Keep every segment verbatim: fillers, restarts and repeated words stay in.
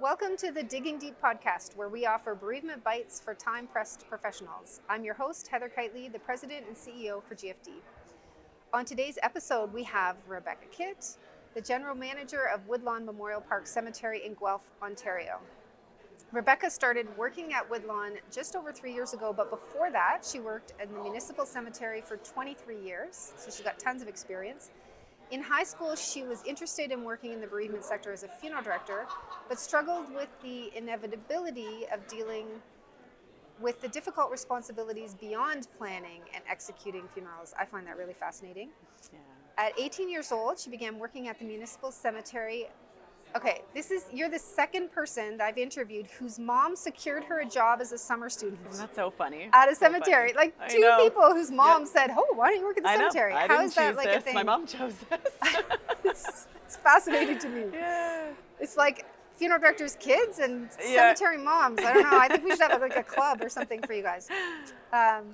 Welcome to the Digging Deep podcast, where we offer bereavement bites for time-pressed professionals. I'm your host, Heather Kitely, the president and C E O for G F D. On today's episode, we have Rebecca Kitt, the general manager of Woodlawn Memorial Park Cemetery in Guelph, Ontario. Rebecca started working at Woodlawn just over three years ago, but before that, she worked in the municipal cemetery for twenty-three years, so she's got tons of experience. In high school, she was interested in working in the bereavement sector as a funeral director, but struggled with the inevitability of dealing with the difficult responsibilities beyond planning and executing funerals. I find that really fascinating. Yeah. At eighteen years old, she began working at the municipal cemetery. Okay, this is you're the second person that I've interviewed whose mom secured her a job as a summer student. Isn't that so funny? At a So cemetery. funny. Like I two know. people whose mom Yep. said, "Oh, why don't you work at the I know. cemetery?" I How didn't is that choose like this. a thing? My mom chose this. it's, it's fascinating to me. Yeah. It's like funeral directors' kids and Yeah. cemetery moms. I don't know. I think we should have like a club or something for you guys. Um,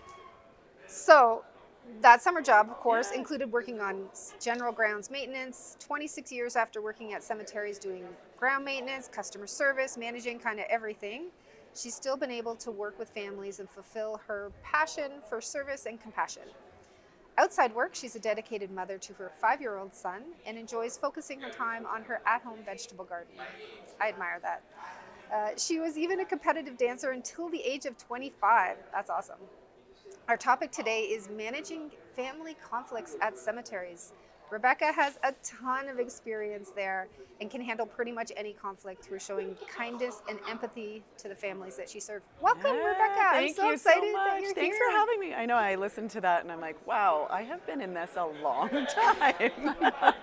so that summer job, of course, Yeah. included working on general grounds maintenance. twenty-six years after working at cemeteries doing ground maintenance, customer service, managing kind of everything, she's still been able to work with families and fulfill her passion for service and compassion. Outside work, she's a dedicated mother to her five-year-old son and enjoys focusing her time on her at-home vegetable garden. I admire that. Uh, she was even a competitive dancer until the age of twenty-five. That's awesome. Our topic today is managing family conflicts at cemeteries. Rebecca has a ton of experience there and can handle pretty much any conflict through showing kindness and empathy to the families that she serves. Welcome, Yeah, Rebecca. I'm Thank so you excited so much. that you're Thanks here. for having me. I know I listened to that and I'm like, wow, I have been in this a long time.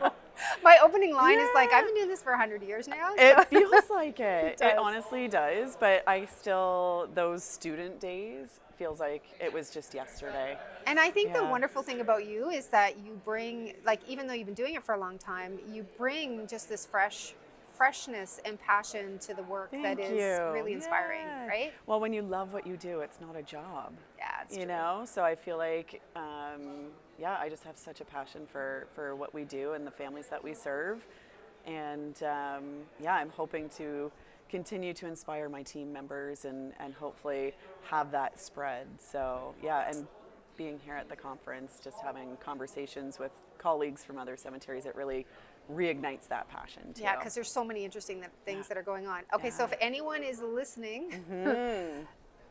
My opening line is like, Yeah. I've been doing this for one hundred years now. so- It feels like it. It It, does. honestly does. But I still, those student days feels like it was just yesterday. And I think the Yeah. wonderful thing about you is that you bring, like, even though you've been doing it for a long time, you bring just this fresh freshness and passion to the work Thank that is you. really inspiring, Yeah. right? Well, when you love what you do, it's not a job. Yeah, it's you true. know, so I feel like, um, yeah, I just have such a passion for, for what we do and the families that we serve. And um, yeah, I'm hoping to continue to inspire my team members and, and hopefully have that spread. So yeah, and being here at the conference, just having conversations with colleagues from other cemeteries, it really reignites that passion too. Yeah, because there's so many interesting th- things Yeah. that are going on. Okay, so Yeah. if anyone is listening, Mhm.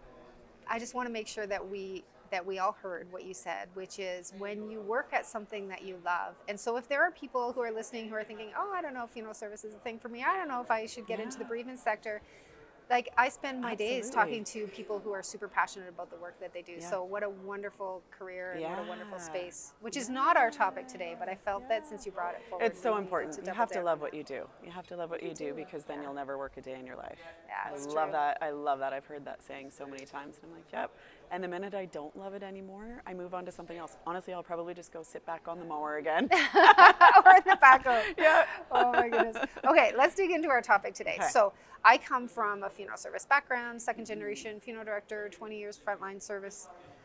I just want to make sure that we that we all heard what you said, which is when you work at something that you love. And so if there are people who are listening who are thinking, oh, I don't know if funeral service is a thing for me. I don't know if I should get into the Yeah. bereavement sector. Like, I spend my days Absolutely. talking to people who are super passionate about the work that they do. Yeah. So what a wonderful career and what a wonderful Yeah. space, which is not our topic today, but I felt that since you brought it forward. It's so we needed important. You double have to down. love what you do. You have to love what you do because then you'll never work a day in your life. Yeah, I it's love true. that. I love that. I've heard that saying so many times, and I'm like, yep. And the minute I don't love it anymore, I move on to something else. Honestly, I'll probably just go sit back on the mower again. or in the back of. Yeah. Oh my goodness. Okay, let's dig into our topic today. Okay. So I come from a funeral service background, second generation funeral director, twenty years frontline service.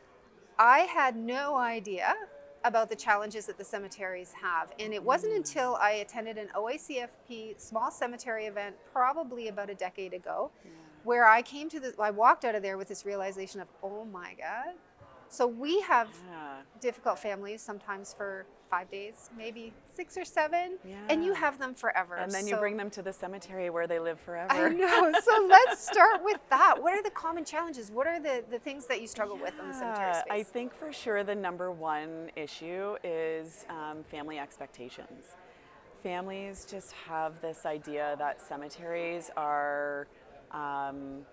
I had no idea about the challenges that the cemeteries have. And it wasn't until I attended an O A C F P small cemetery event probably about a decade ago where I came to the, I walked out of there with this realization of, oh my God. So we have Yeah. difficult families sometimes for five days, maybe six or seven, and you Yeah. have them forever. And then you So- bring them to the cemetery where they live forever. I know. So let's start with that. What are the common challenges? What are the, the things that you struggle with in the cemetery Yeah, space? I think for sure the number one issue is um, family expectations. Families just have this idea that cemeteries are, um,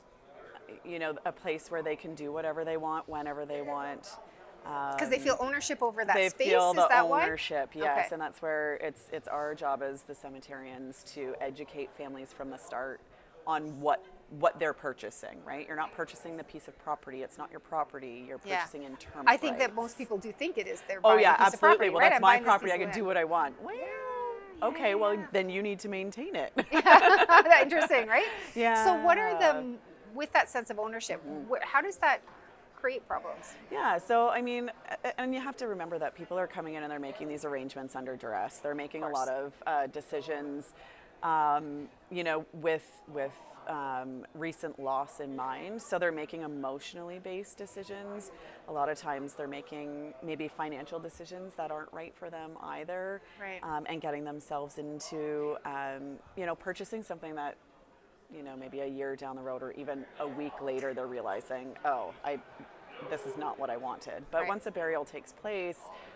you know, a place where they can do whatever they want, whenever they want. Because they feel ownership over that they space. feel Is the that why? ownership, yes, Okay. and that's where it's it's our job as the cemeterians to educate families from the start on what what they're purchasing. Right, you're not purchasing the piece of property; it's not your property. You're Yeah. purchasing in term. I think that rights. most people do think it is. They're Oh buying yeah, a piece of absolutely. property, Well, right? that's I'm my buying this property. piece I of can do land. what I want. Well, okay. Well, then you need to maintain it. Interesting, right? Yeah. So what are the, with that sense of ownership, wh- how does that create problems? Yeah, so I mean, a- and you have to remember that people are coming in and they're making these arrangements under duress. They're making a course. lot of uh, decisions um, you know, with with um, recent loss in mind. So they're making emotionally based decisions. A lot of times they're making maybe financial decisions that aren't right for them either, Right. um, and getting themselves into, um, you know, purchasing something that, you know, maybe a year down the road or even a week later, they're realizing, oh, I, this is not what I wanted. But Right. once a burial takes place,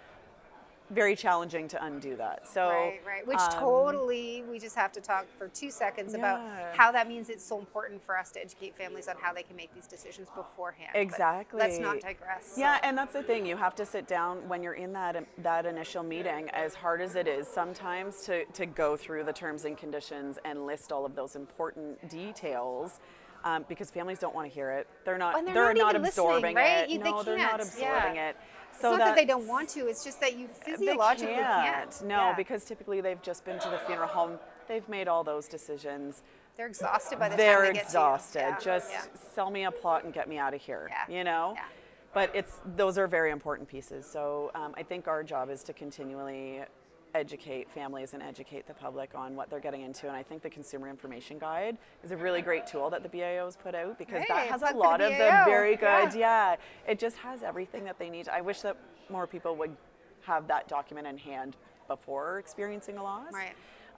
very challenging to undo that. So, Right, right. Which um, totally, we just have to talk for two seconds about Yeah. how that means it's so important for us to educate families on how they can make these decisions beforehand. But Exactly. let's not digress. Yeah, so. and that's the thing. You have to sit down when you're in that that initial meeting, as hard as it is sometimes to, to go through the terms and conditions and list all of those important details. Um, because families don't want to hear it. They're not. And they're they're not not even absorbing listening, right? it. You- they No, they're not can't, absorbing yeah. it. It's So not that they don't that's- want to, it's just that you They physiologically can't. can't. No, Yeah. because typically they've just been to the funeral home. They've made all those decisions. They're exhausted by the They're time they get exhausted. to you. Yeah, Just yeah. sell me a plot and get me out of here. Yeah, You know. yeah. But it's those are very important pieces. So um, I think our job is to continually educate families and educate the public on what they're getting into. And I think the Consumer Information Guide is a really great tool that the B I O's put out, because Hey, that has plug a for lot the of the B I O. very good. Yeah. Yeah, it just has everything that they need. I wish that more people would have that document in hand before experiencing a loss. Right.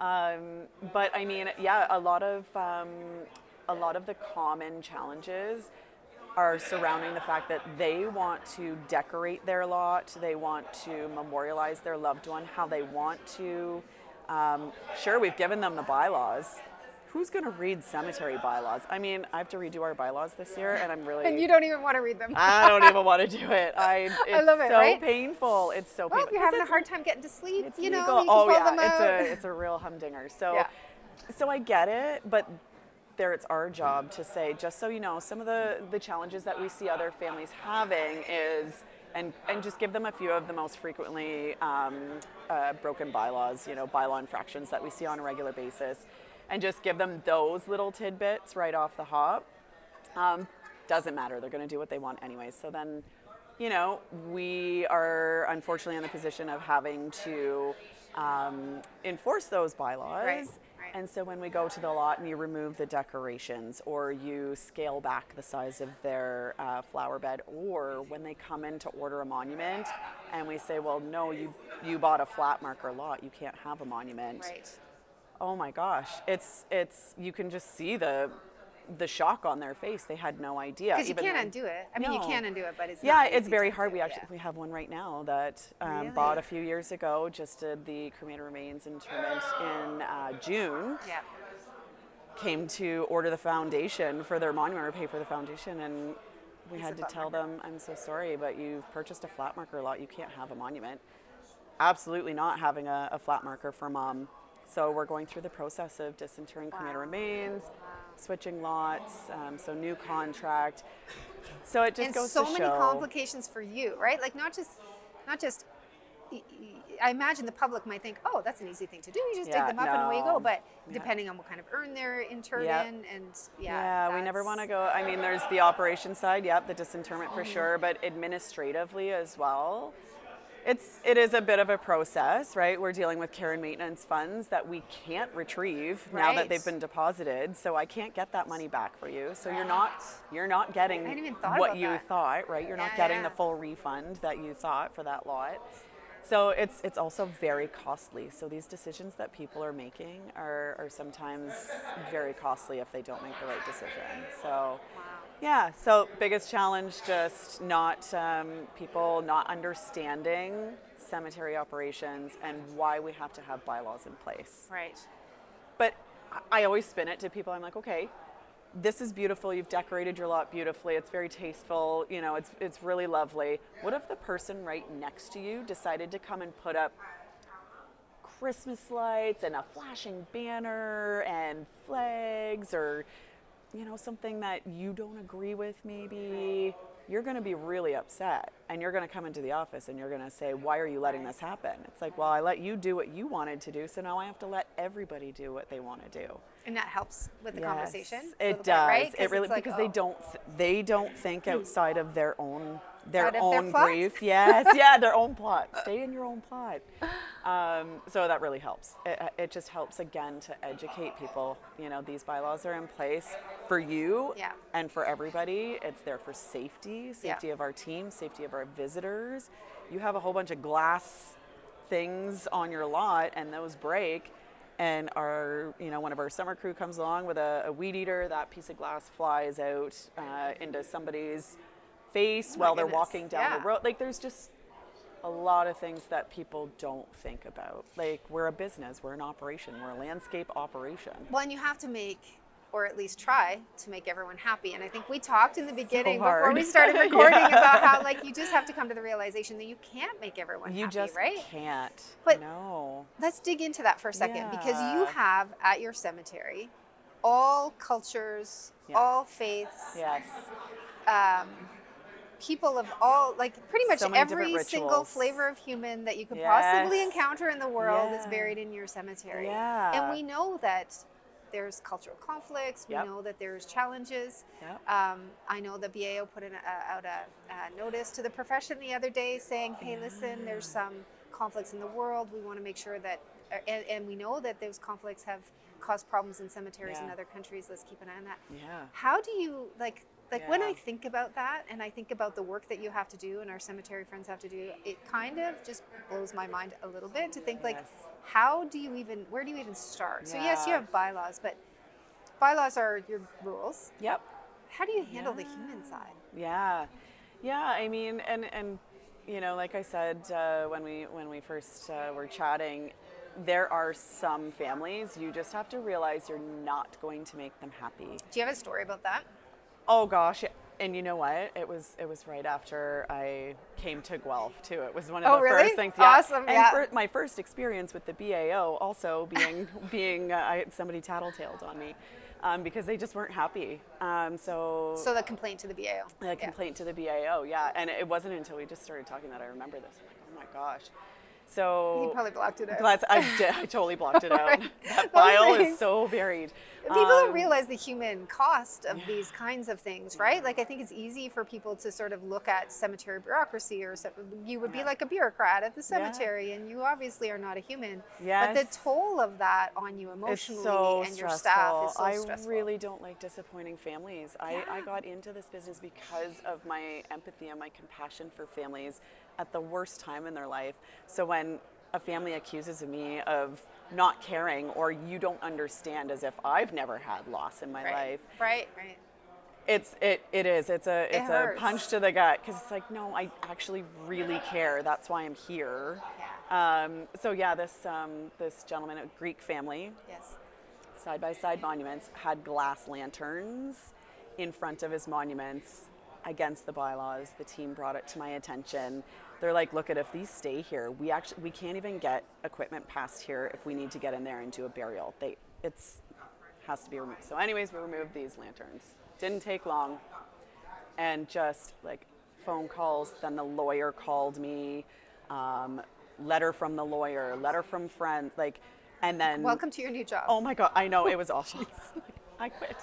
Um, but I mean, yeah, a lot of um, a lot of the common challenges are surrounding the fact that they want to decorate their lot, they want to memorialize their loved one how they want to. Um, sure, we've given them the bylaws. Who's going to read cemetery bylaws? I mean, I have to redo our bylaws this year, and I'm really. And you don't even want to read them. I don't even want to do it. I. It's love it, so right? painful. It's so Well, painful. if you're 'Cause having a it's- hard time getting to sleep, it's you know, legal. you can oh pull yeah, them out. it's a it's a real humdinger. So, Yeah. so I get it, but there it's our job to say, just so you know, some of the the challenges that we see other families having is, and and just give them a few of the most frequently um, uh, broken bylaws, you know, bylaw infractions that we see on a regular basis, and just give them those little tidbits right off the hop. Um, doesn't matter. They're going to do what they want anyways. So then, you know, we are unfortunately in the position of having to um, enforce those bylaws. Right, right. And so when we go to the lot and you remove the decorations, or you scale back the size of their uh, flower bed, or when they come in to order a monument and we say, well, no, you you bought a flat marker lot, you can't have a monument. Right. Oh my gosh, it's it's you can just see the the shock on their face. They had no idea. Because you even can't though- undo it. I mean, you No. can undo it, but it's Yeah, not it's easy very to hard. undo, We actually yeah. we have one right now that um, Really? bought a few years ago. Just did the cremated remains interment in uh, June. Yeah. Came to order the foundation for their monument or pay for the foundation, and we It's had a to flat tell marker. them, I'm so sorry, but you've purchased a flat marker lot. You can't have a monument. Absolutely not having a, a flat marker for mom. So we're going through the process of disinterring cremated Wow. remains, switching lots, um, so new contract. So it just And goes so to many show. complications for you, right? Like not just, not just. y- y- I imagine the public might think, "Oh, that's an easy thing to do. You just Yeah, dig them up and away you go." no. But Yeah. depending on what kind of urn they're interred Yep. in, and yeah, Yeah, we never that's- want to go. I mean, there's the operation side, yep, the disinterment Mm-hmm. for sure, but administratively as well, it's it is a bit of a process, right? We're dealing with care and maintenance funds that we can't retrieve now that Right. they've been deposited, so I can't get that money back for you. So you're not you're not getting I hadn't even thought what about you that. thought, right? You're not Yeah, getting yeah. the full refund that you thought for that lot. So it's it's also very costly. So these decisions that people are making are, are sometimes very costly if they don't make the right decision. So Wow. yeah, so biggest challenge, just not um, people not understanding cemetery operations and why we have to have bylaws in place. Right. But I I always spin it to people. I'm like, okay, this is beautiful. You've decorated your lot beautifully. It's very tasteful. You know, it's it's really lovely. What if the person right next to you decided to come and put up Christmas lights and a flashing banner and flags, or you know, something that you don't agree with maybe? You're going to be really upset, and you're going to come into the office and you're going to say, why are you letting this happen? It's like, well, I let you do what you wanted to do, so now I have to let everybody do what they want to do. And that helps with the Yes, conversation. a little it bit, does. right? 'Cause It really it's like, because they oh, don't th- they don't think outside of their own their Outside of their own plot? grief. Yes, yeah, their own plot. Stay in your own plot. Um, so that really helps. It, it just helps again to educate people. You know, these bylaws are in place for you Yeah. and for everybody. It's there for safety, safety Yeah. of our team, safety of our visitors. You have a whole bunch of glass things on your lot and those break, and our, you know, one of our summer crew comes along with a, a weed eater, that piece of glass flies out uh, into somebody's face Oh my while they're goodness. walking down Yeah. the road. Like, there's just a lot of things that people don't think about. Like, we're a business, we're an operation, we're a landscape operation. Well, and you have to make, or at least try to make everyone happy. And I think we talked in the beginning before hard. we started recording Yeah. about how like you just have to come to the realization that you can't make everyone You happy, just right? can't. But- no. Let's dig into that for a second because you Yeah. have at your cemetery all cultures, Yeah. all faiths, Yes. um, people of all, like pretty much So many different every single rituals. flavor of human that you could Yes. possibly encounter in the world is Yeah. buried in your cemetery. Yeah. And we know that there's cultural conflicts. We Yep. know that there's challenges. Yep. Um, I know the B A O put in a, out a, a notice to the profession the other day saying, hey, listen, there's some conflicts in the world. We want to make sure that, and, and we know that those conflicts have caused problems in cemeteries in Yeah. other countries. Let's keep an eye on that. Yeah. How do you, like, like when Yeah. I think about that and I think about the work that you have to do and our cemetery friends have to do, it kind of just blows my mind a little bit to think like, Yes. how do you even, where do you even start? So yes, you Yeah. have bylaws, but bylaws are your rules. Yep. How do you handle the Yeah. human side? Yeah, yeah. I mean, and and you know, like I said uh, when we when we first uh, were chatting, there are some families you just have to realize you're not going to make them happy. Do you have a story about that? Oh gosh, and you know what? It was it was right after I came to Guelph too. It was one of Oh, the really? first things. Awesome, And yeah. fir- my first experience with the B A O also being being uh, I, somebody tattletaled on me. Um, because they just weren't happy. Um, so So the complaint to the B A O. a complaint to the B A O, yeah. And it wasn't until we just started talking that I remember this. I'm like, oh my gosh. So You probably blocked it out. That's, I, did, I totally blocked it out. Right. That Those file things. is so buried. People don't Um, realize the human cost of these kinds of things, right? Like I think it's easy for people to sort of look at cemetery bureaucracy, or se- you would be Yeah. like a bureaucrat at the cemetery, and you obviously are not a human. But the Yes. toll of that on you It's emotionally so and your stressful. staff is so I stressful. really don't like disappointing families. I, I Yeah. got into this business because of my empathy and my compassion for families at the worst time in their life. So when a family accuses me of not caring or you don't understand, as if I've never had loss in my right. life, Right, right. it's it it is it's a it's a hurts. punch to the gut, because it's like, no, I actually really care. That's why I'm here. Um, so yeah, this um, this gentleman, a Greek family, Yes. side by side monuments, had glass lanterns in front of his monuments against the bylaws. The team brought it to my attention. They're like, look, at if these stay here, we actually we can't even get equipment past here if we need to get in there and do a burial. They it's has to be removed. So anyways, we removed these lanterns. Didn't take long. And just like phone calls, then the lawyer called me, um, letter from the lawyer, letter from friends, like, and then Welcome to your new job. oh my God, I know, it was awful. I quit.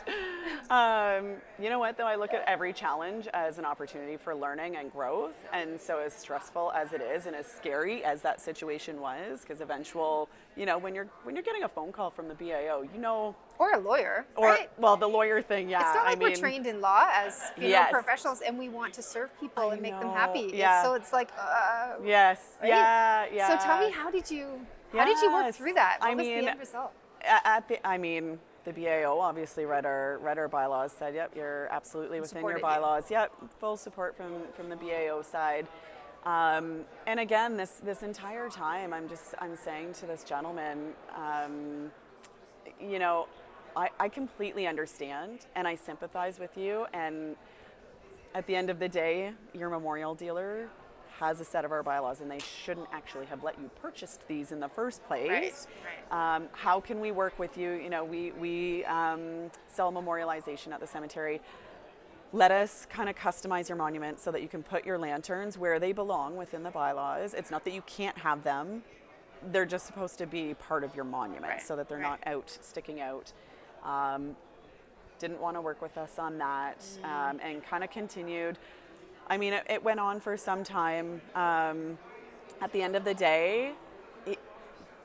Um, you know what, though? I look at every challenge as an opportunity for learning and growth. And so, as stressful as it is, and as scary as that situation was, because eventual, you know, when you're when you're getting a phone call from the B A O, you know, Or a lawyer, or right? well, the lawyer thing, yeah. It's not like I mean, we're trained in law as funeral Yes. professionals, and we want to serve people I and make them know, happy. yeah. So it's like, uh, Yes. right? Yeah. Yeah. So tell me, how did you how did you work Yes. through that? What I was mean, the end result? A- At the, I mean, the B A O obviously read our read our bylaws. Said, "Yep, you're absolutely within your Supported you. bylaws." Yep, full support from from the B A O side. Um, and again, this this entire time, I'm just I'm saying to this gentleman, um, you know, I, I completely understand and I sympathize with you. And at the end of the day, your memorial dealer has a set of our bylaws, and they shouldn't actually have let you purchase these in the first place. Right, Um, how can we work with you? You know, we we um, sell memorialization at the cemetery. Let us kind of customize your monument so that you can put your lanterns where they belong within the bylaws. It's not that you can't have them; they're just supposed to be part of your monument, Right, so that they're right. not out sticking out. Um, didn't want to work with us on that, um, and kind of continued. I mean, it, it went on for some time. Um, at the end of the day, it,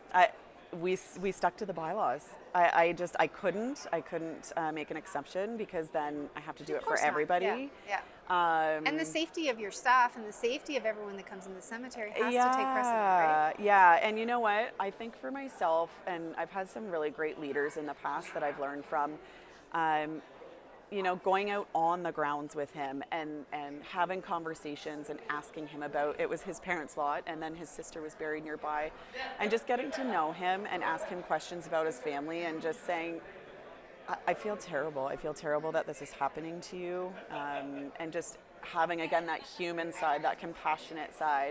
I we s- we stuck to the bylaws. I, I just I couldn't I couldn't uh, make an exception because then I have to do Of it for course not. everybody. Yeah, yeah. Um, And the safety of your staff and the safety of everyone that comes in the cemetery has yeah, to take precedent, right? yeah. And you know what? I think for myself, and I've had some really great leaders in the past that I've learned from. Um, you know, going out on the grounds with him and, and having conversations and asking him about, it was his parents' lot and then his sister was buried nearby, and just getting to know him and ask him questions about his family and just saying, I, I feel terrible. I feel terrible that this is happening to you. Um, and just having, again, that human side, that compassionate side.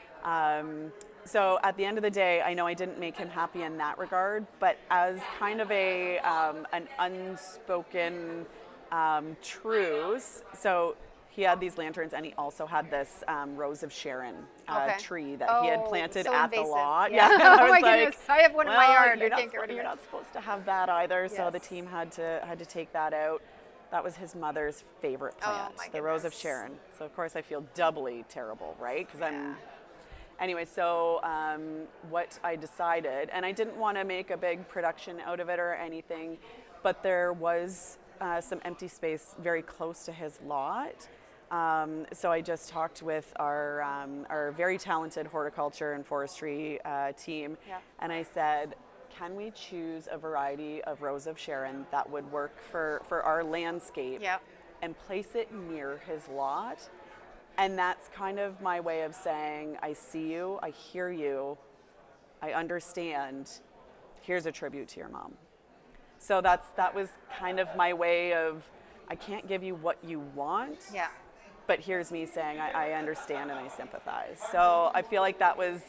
Um, so at the end of the day, I know I didn't make him happy in that regard, but as kind of a um, an unspoken um, truce. So he had these lanterns, and he also had this um, Rose of Sharon uh, Okay. tree that he had Oh, planted so at invasive. the lot. Yeah. and I Oh was my like, goodness. I have one in my well, yard. You're I not, can't get rid of you're it. not supposed to have that either. So the Yes. team had to had to take that out. That was his mother's favorite Oh, plant, my the Rose of goodness. Sharon. So of course I feel doubly terrible, right? Because I'm. Yeah. Anyway, so um, what I decided, and I didn't want to make a big production out of it or anything, but there was uh, some empty space very close to his lot. Um, so I just talked with our um, our very talented horticulture and forestry uh, team, Yeah. and I said, can we choose a variety of Rose of Sharon that would work for, for our landscape Yeah. and place it near his lot? And that's kind of my way of saying, I see you, I hear you, I understand. Here's a tribute to your mom. So that's that was kind of my way of, I can't give you what you want, Yeah. but here's me saying I, I understand and I sympathize. So I feel like that was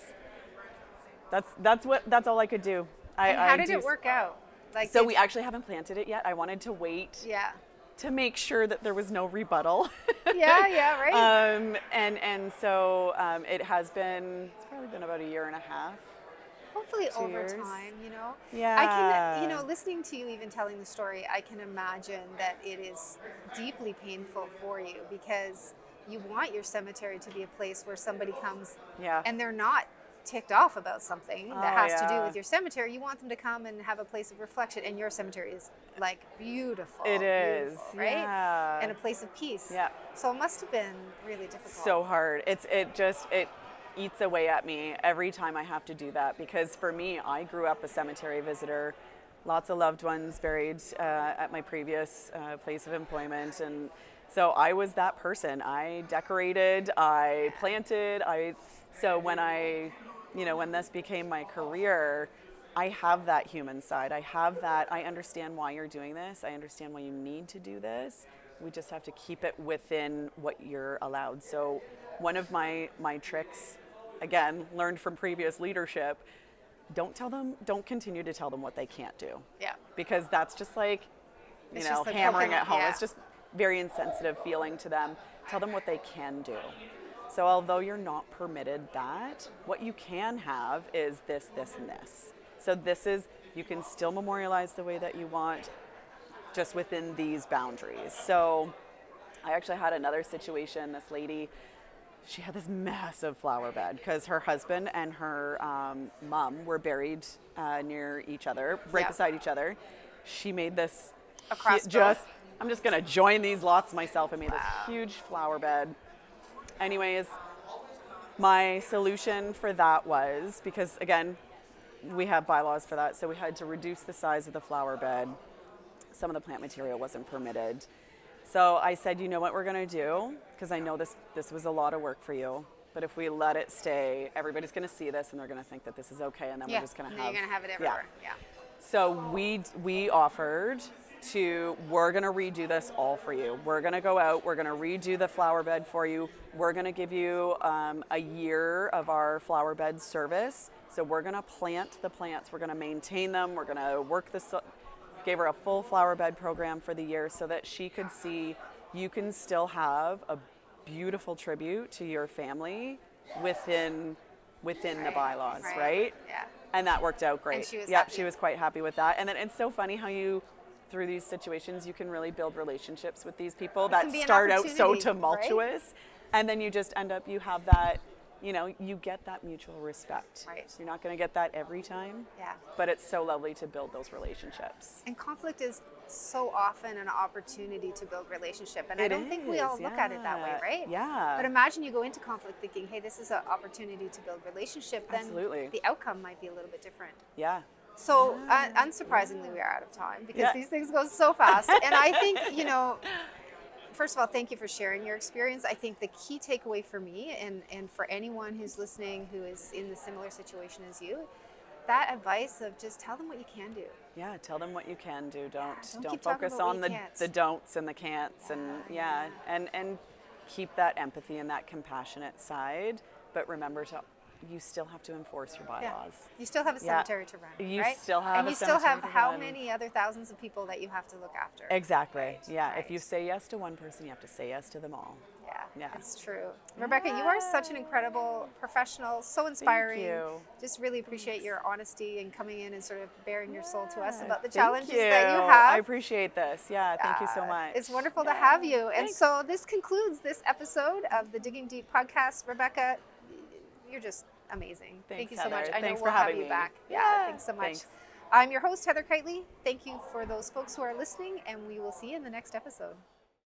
that's that's what that's all I could do. I, And how I did do, it work out? Like, So did- we actually haven't planted it yet. I wanted to wait Yeah. to make sure that there was no rebuttal. Yeah. Yeah. Right. Um, and and so um, it has been. It's probably been about a year and a half. Hopefully two over years. time, you know. Yeah. I can, you know, listening to you even telling the story, I can imagine that it is deeply painful for you because you want your cemetery to be a place where somebody comes Yeah. and they're not ticked off about something that Oh, has to do yeah. with your cemetery. You want them to come and have a place of reflection, and your cemetery is like beautiful. It is, beautiful, right? yeah. And a place of peace. Yeah. So it must have been really difficult. So hard. It's it just it eats away at me every time I have to do that, because for me, I grew up a cemetery visitor. Lots of loved ones buried uh, at my previous uh, place of employment, and so I was that person. I decorated, I planted, I so when I you know when this became my career, I have that human side. I have that. I understand why you're doing this. I understand why you need to do this. We just have to keep it within what you're allowed. So one of my my tricks, again, learned from previous leadership, don't tell them, don't continue to tell them what they can't do. Yeah. Because that's just like, you It's know, just like hammering poking- at home. yeah. It's just very insensitive feeling to them. Tell them what they can do. So although you're not permitted that, what you can have is this, this, and this. So this is, you can still memorialize the way that you want, just within these boundaries. So I actually had another situation. This lady, she had this massive flower bed because her husband and her um, mom were buried uh, near each other, right Yeah. beside each other. She made this Across hu- both? just, I'm just gonna join these lots myself. I made Wow. this huge flower bed. Anyways, my solution for that was, because again, we have bylaws for that, so we had to reduce the size of the flower bed. Some of the plant material wasn't permitted. So I said, you know what we're gonna do? Because I know this this was a lot of work for you, but if we let it stay, everybody's gonna see this and they're gonna think that this is okay, and then Yeah. we're just gonna and have then you're gonna have it yeah. everywhere. Yeah. So we we offered to, we're gonna redo this all for you. We're gonna go out, we're gonna redo the flower bed for you. We're gonna give you um, a year of our flower bed service. So we're gonna plant the plants, we're gonna maintain them, we're gonna work the, so- gave her a full flower bed program for the year so that she could see you can still have a beautiful tribute to your family within within the Right, bylaws, right, right? yeah. And that worked out great. And she was yep, happy. she was quite happy with that. And then it's so funny how you, through these situations, you can really build relationships with these people that can be an start out so opportunity, right? tumultuous, and then you just end up, you have that, you know, you get that mutual respect. Right. You're not going to get that every time, Yeah. but it's so lovely to build those relationships. And conflict is so often an opportunity to build relationship. And I It don't think we all is, look at it that way, yeah. right? Yeah. But imagine you go into conflict thinking, hey, this is an opportunity to build relationship. Then Absolutely. the outcome might be a little bit different. Yeah. So Yeah. uh, unsurprisingly, we are out of time because Yeah. these things go so fast. And I think, you know, first of all, thank you for sharing your experience. I think the key takeaway for me and, and for anyone who's listening who is in the similar situation as you, that advice of just tell them what you can do. Yeah, tell them what you can do. Don't don't don't, keep talking focus about what on you the can't. the don'ts and the can'ts and yeah, and and keep that empathy and that compassionate side, but remember to you still have to enforce your Yeah. bylaws. You still have a Yeah. cemetery to run, You right? still have and a you still have cemetery to how run. many other thousands of people that you have to look after. Exactly. Yeah. Right. If you say yes to one person, you have to say yes to them all. Yeah, Yeah. it's true. Rebecca, you are such an incredible professional, so inspiring. you. Just really appreciate your honesty and coming in and sort of bearing your soul to us Yeah, about the thank challenges you. that you have. I appreciate this. Yeah, thank you so Uh, much. It's wonderful to Yeah, have you. And thanks. so this concludes this episode of the Digging Deep podcast. Rebecca, you're just amazing. Thank Thanks, you so much. Heather. I know Thanks we'll for have having you me. back. Yeah, Yeah, thanks so much. thanks. I'm your host, Heather Kitely. Thank you for those folks who are listening, and we will see you in the next episode.